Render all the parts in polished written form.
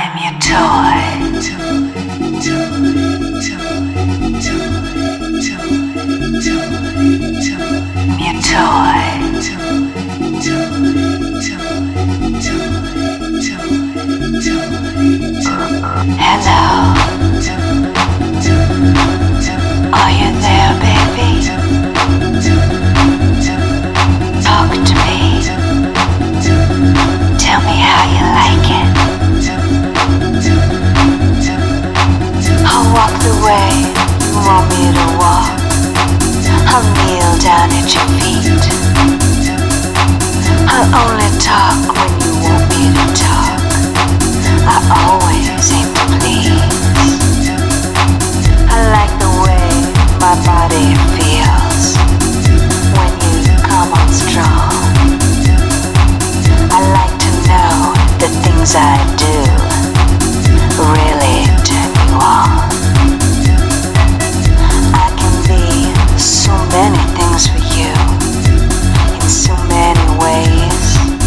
I'm your toy. Your Hello. Are you there, baby? Talk to me. Tell me how you like it. I'll walk the way you want me to walk. I'll kneel down at your feet. I'll only talk when you want me to talk. I always aim to please. I like the way my body feels when you come on strong. I like to know the things I do really turn you on. I can be so many things for you in so many ways.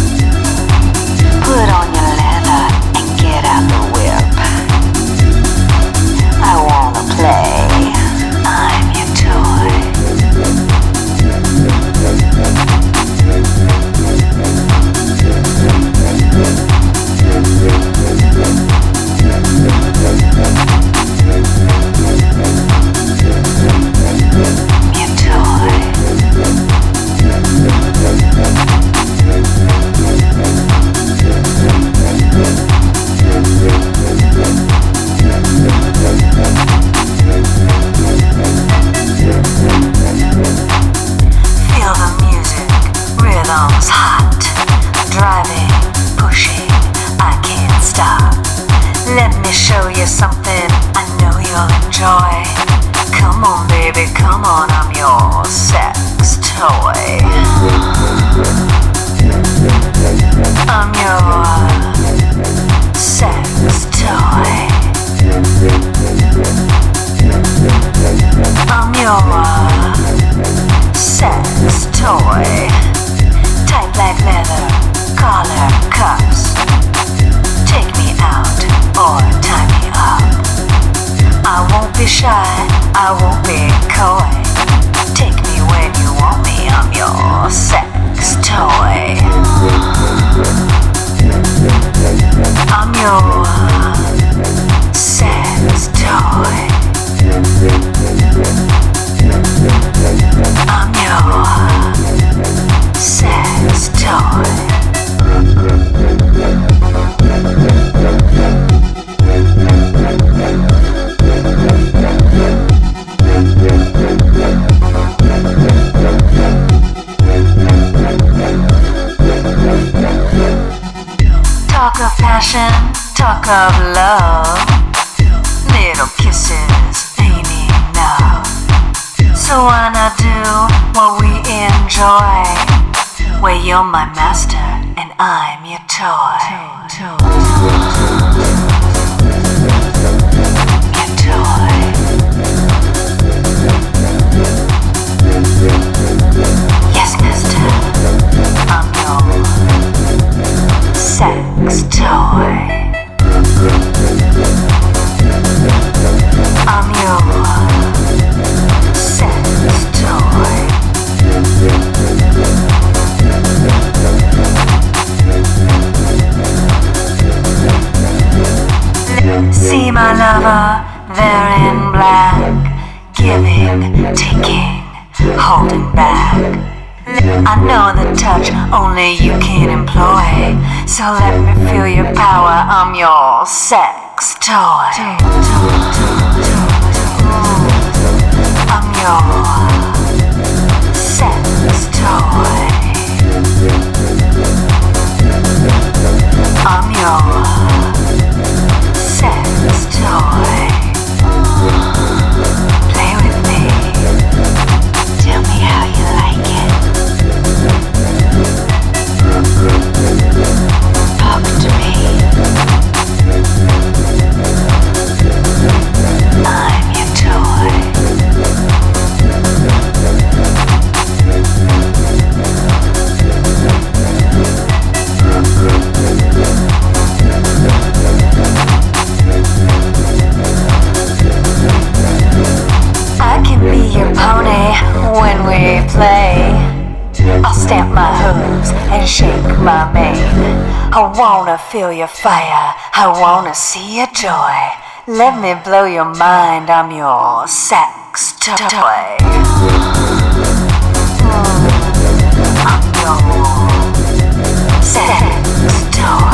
Put on your leather and get out the whip. I wanna play. I'm your toy. Show you something I know you'll enjoy. Come on, baby, come on, I'm your sex toy. I'm your sex toy. I'm your sex toy. Tight black leather, collar, cuffs. Take me out or tie me up. I won't be shy, I won't be coy. Take me when you want me, I'm your sex toy. I'm your sex toy. I'm your sex toy. Talk of passion, talk of love. Little kisses ain't enough. So why not do what we enjoy? Where you're my master and I'm your toy. Your toy. Yes, mister. I'm your sex toy. I'm your sex toy. See my lover there in black, giving, taking, holding back. I know the touch only you can employ, so let me feel your power, I'm your sex toy. I'm your sex toy. I'm your sex toy. Play with me. Tell me how you like it. Talk to me. I'm your toy. shake my mane. I wanna feel your fire, I wanna see your joy. Let me blow your mind, I'm your sex toy. I'm your sex toy.